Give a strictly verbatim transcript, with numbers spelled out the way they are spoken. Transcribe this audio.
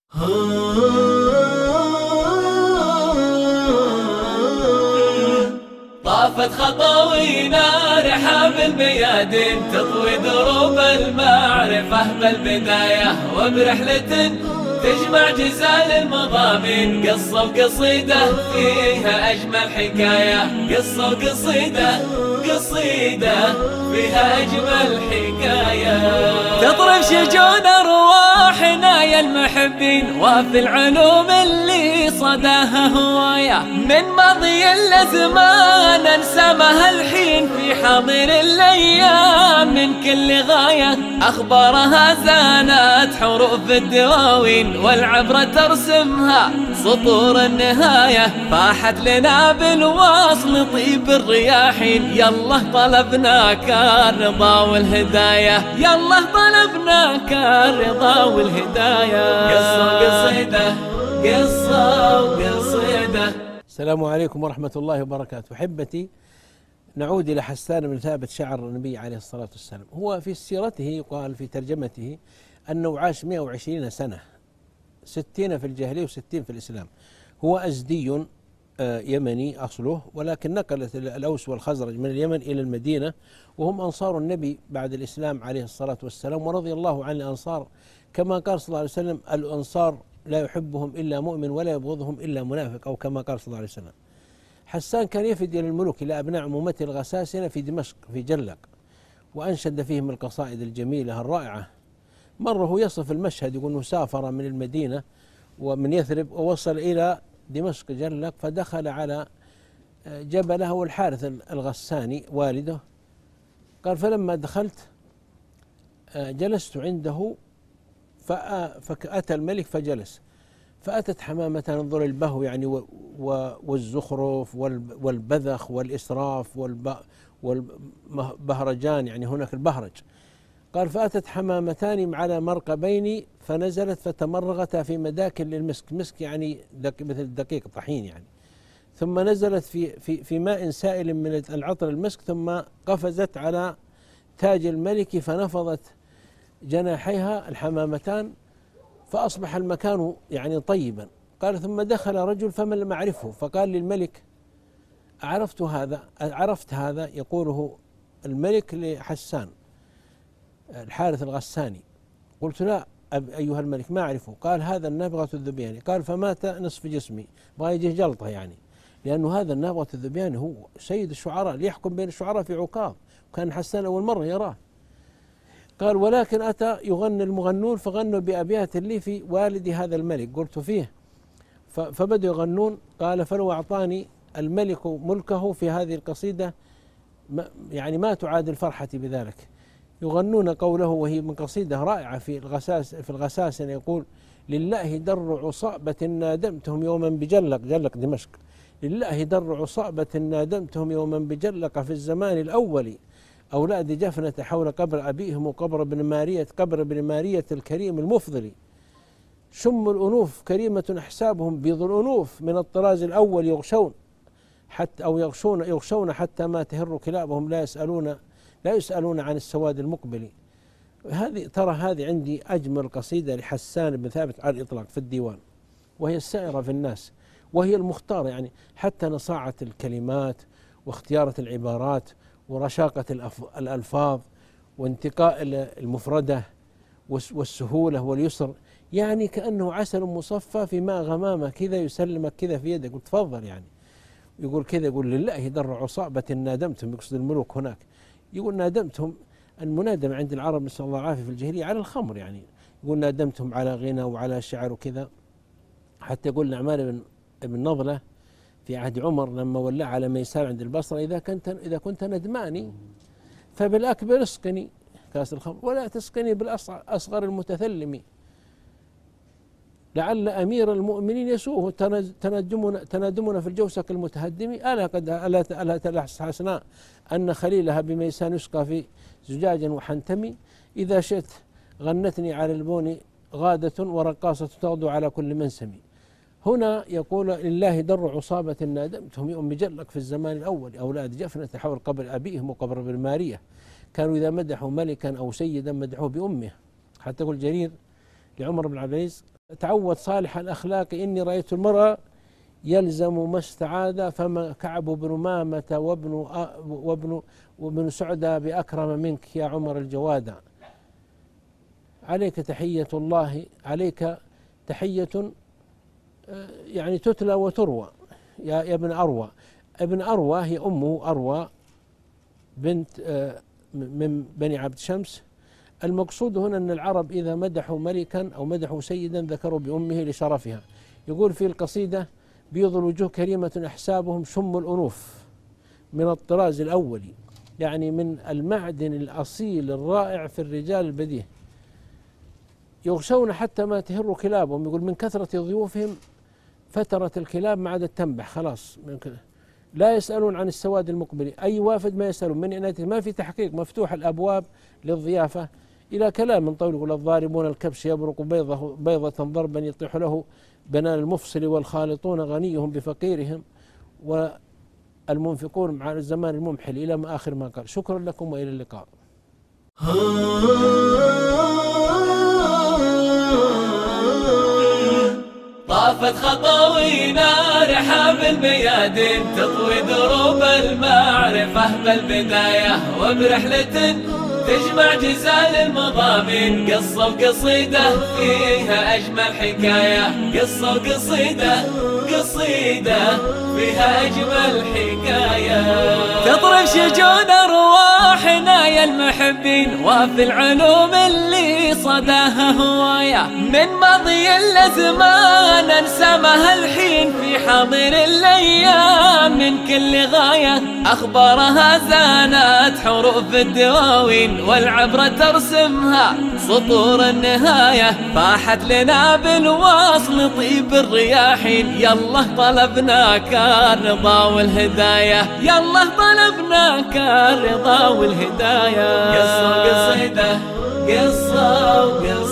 طافت خطاوينا رحاب الميادين تطوي دروب المعرفة بالبداية، وبرحلة تجمع جزال المضامين قصة وقصيدة فيها أجمل حكاية. قصة وقصيدة قصيدة فيها أجمل حكاية. تطرب شجون أرواحنا يا المحبين، وفي العلوم اللي صداها هواية من ماضي الأزمان ننسمها الحين في حاضر الأيام من كل غاية. أخبارها زانت حروف الدواوين والعبرة ترسمها سطور النهاية. فاحت لنا بالوصل طيب الرياحين، يلا طلبناك الرضا والهداية. يلا طلبناك الرضا والهداية. قصة وقصيدة قصة وقصيدة. السلام عليكم ورحمة الله وبركاته. أحبتي، نعود إلى حسان بن ثابت شعر النبي عليه الصلاة والسلام. هو في سيرته يقال في ترجمته أنه عاش مئة وعشرين سنة، ستين في الجاهلية وستين في الإسلام. هو أزدي يمني أصله، ولكن نقلت الأوس والخزرج من اليمن إلى المدينة، وهم أنصار النبي بعد الإسلام عليه الصلاة والسلام، ورضي الله عن الأنصار كما قال صلى الله عليه وسلم: الأنصار لا يحبهم إلا مؤمن ولا يبغضهم إلا منافق، أو كما قال صلى الله عليه وسلم. حسان كان يفد إلى الملوك إلى أبناء عمومته الغساسنة في دمشق في جلق، وأنشد فيهم القصائد الجميلة الرائعة. مرة هو يصف المشهد يقول أنه سافر من المدينة ومن يثرب ووصل إلى دمشق جلق، فدخل على جبله والحارث الغساني والده. قال: فلما دخلت جلست عنده فأتى الملك فجلس، فأتت حمامة تنظر البهو يعني والزخرف والبذخ والإسراف والبهرجان، يعني هناك البهرج. قال: فأتت حمامتان على مرقبين فنزلت فتمرغتا في مداكن للمسك، مسك يعني مثل الدقيق طحين يعني، ثم نزلت في في في ماء سائل من العطر المسك، ثم قفزت على تاج الملك فنفضت جناحيها الحمامتان فأصبح المكان يعني طيبا. قال: ثم دخل رجل فمن لم أعرفه، فقال للملك: عرفت هذا عرفت هذا يقوله الملك لحسان الحارث الغساني. قلت: لا أيها الملك ما أعرفه. قال: هذا النابغة الذبياني. قال: فمات نصف جسمي، بغى يجيه جلطة يعني، لأنه هذا النابغة الذبياني هو سيد الشعراء ليحكم بين الشعراء في عكاظ، وكان حسان أول مرة يراه. قال: ولكن أتى يغني المغنون فغنوا بأبيات لي في والد هذا الملك قلت فيه، فبدأوا يغنون. قال: فلو أعطاني الملك ملكه في هذه القصيدة يعني ما تعادل فرحتي بذلك. يغنون قوله، وهي من قصيدة رائعة في الغساس في الغساسنة، يقول: لله در عصابة نادمتهم يوما بجلق، جلق دمشق. لله در عصابة نادمتهم يوما بجلق في الزمان الأول، أولاد جفنة حول قبر أبيهم وقبر ابن مارية قبر ابن مارية الكريم المفضل. شم الأنوف كريمة أحسابهم بيض الأنوف من الطراز الأول يغشون حتى أو يغشون يغشون حتى ما تهر كلابهم لا يسألون لا يسألون عن السواد المقبل. هذه ترى هذه عندي أجمل قصيدة لحسان بن ثابت على الإطلاق في الديوان، وهي السائرة في الناس، وهي المختارة يعني حتى نصاعة الكلمات واختيارة العبارات ورشاقة الألفاظ وانتقاء المفردة والسهولة واليسر، يعني كأنه عسل مصفى في ماء غمامة كذا يسلمك كذا في يدك. قلت تفضل يعني. يقول كذا، يقول: لله در عصابة نادمتهم، يقصد الملوك هناك. يقول: نادمتهم، المنادمة عند العرب نسأل الله العافية في الجاهلية على الخمر يعني. يقول: نادمتهم على غنى وعلى شعر وكذا. حتى يقول نعمان بن بن نضلة في عهد عمر لما ولى على ميسار عند البصرة: إذا كنت إذا كنت ندماني فبالأكبر اسقني كاس الخمر ولا تسقني بالأصغر المتثلم، لعل أمير المؤمنين يسوءه تندمنا تندمنا في الجوسك المتهدم. ألا قد ألا ألا تلحسنا أن خليلها بميسان يسقى في زجاج وحنتمي، إذا شئت غنتني على البون غادة ورقاصة تغدو على كل منسم. هنا يقول: لله در عصابة نادمتهم يوم بجلق في الزمان الأول، أولاد جفنة حول قبر أبيهم وقبر ابن مارية، كانوا إذا مدحوا ملكا أو سيدا مدحوه بأمه. حتى يقول جرير لعمر بن عبد العزيز: تعود صالح الأخلاق إني رأيت المرأة يلزم ما استعاذ، فما كعب بن مامة وابن وابن وابن سعدة بأكرم منك يا عمر الجوادة. عليك تحية الله، عليك تحية يعني تتلى وتروى يا ابن أروى. ابن أروى هي أمه أروى بنت من بني عبد شمس. المقصود هنا أن العرب إذا مدحوا ملكا أو مدحوا سيدا ذكروا بأمه لشرفها. يقول في القصيدة: بيض الوجوه كريمة أحسابهم شم الأنوف، من الطراز الأولي، يعني من المعدن الأصيل الرائع في الرجال البديه. يغشون حتى ما تهر كلابهم، يقول من كثرة ضيوفهم فترت الكلاب ما عادت تنبح خلاص. لا يسألون عن السواد المقبل، أي وافد ما يسألون من إناته، ما في تحقيق، مفتوح الأبواب للضيافة. إلى كلام من طول يقول: الضاربون الكبش يبرق بيضة بيضة ضربا يطيح له بنان المفصل، والخالطون غنيهم بفقيرهم، والمنفقون مع الزمان الممحل، إلى ما آخر ما قال. شكرا لكم وإلى اللقاء. طافت خطاوينا رحاب الميادين تطوي دروب المعرفة بالبداية، وبرحلة تجمع جزال المضامين، قصة وقصيدة فيها أجمل حكاية، قصة وقصيدة قصيدة فيها أجمل حكاية. تطرب شجون أرواحنا يا المحبين، وفي العلوم اللي صداها هواية، من ماضي الأزمان ننسمها الحين في حاضر الأيام، من كل غاية أخبارها زانت حروف الدواوين، والعبرة ترسمها سطور النهاية، فاحت لنا بالواصل طيب الرياحين. يالله طلبناك الرضا والهداية، يالله طلبناك الرضا والهداية. قصة وقصيدة قصة وقصيدة